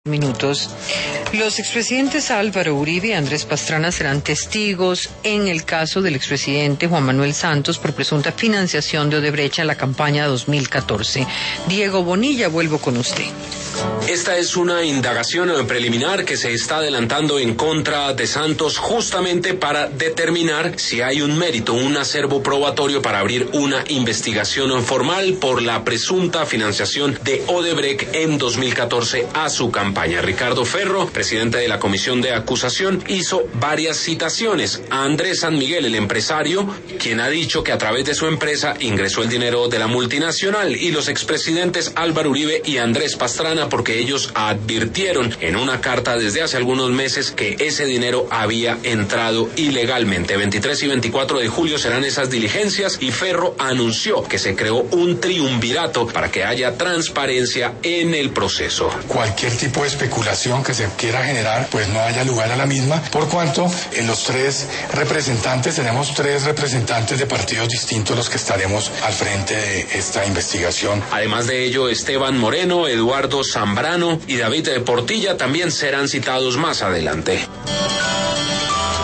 Minutos. Los expresidentes Álvaro Uribe y Andrés Pastrana serán testigos en el caso del expresidente Juan Manuel Santos por presunta financiación de Odebrecht en la campaña 2014. Diego Bonilla, vuelvo con usted. Esta es una indagación preliminar que se está adelantando en contra de Santos justamente para determinar si hay un mérito, un acervo probatorio para abrir una investigación formal por la presunta financiación de Odebrecht en 2014 a su campaña. Ricardo Ferro, presidente de la comisión de acusación, hizo varias citaciones a Andrés San Miguel, el empresario, quien ha dicho que a través de su empresa ingresó el dinero de la multinacional, y los expresidentes Álvaro Uribe y Andrés Pastrana, porque ellos advirtieron en una carta desde hace algunos meses que ese dinero había entrado ilegalmente. 23 y 24 de julio serán esas diligencias y Ferro anunció que se creó un triunvirato para que haya transparencia en el proceso. Cualquier tipo de especulación que se quiera generar, pues no haya lugar a la misma, por cuanto en los tres representantes, tenemos tres representantes de partidos distintos los que estaremos al frente de esta investigación. Además de ello, Esteban Moreno, Eduardo Zambrano y David Portilla también serán citados más adelante.